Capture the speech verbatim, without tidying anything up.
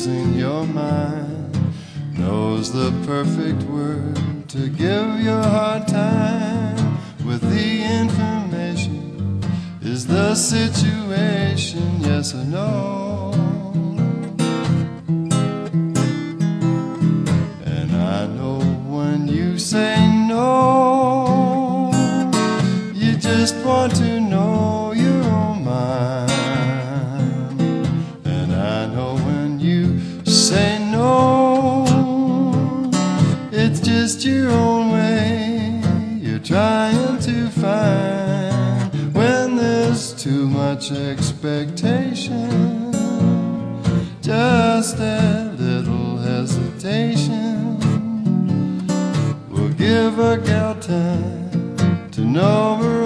losing your mind, knows the perfect word to give your hard time. With the information, is the situation yes or no? And I know when you say no, you just want to know your own mind. And I know when you say no, it's just your own way you're trying to find. When there's too much expectation, just a little hesitation will give a gal time to know her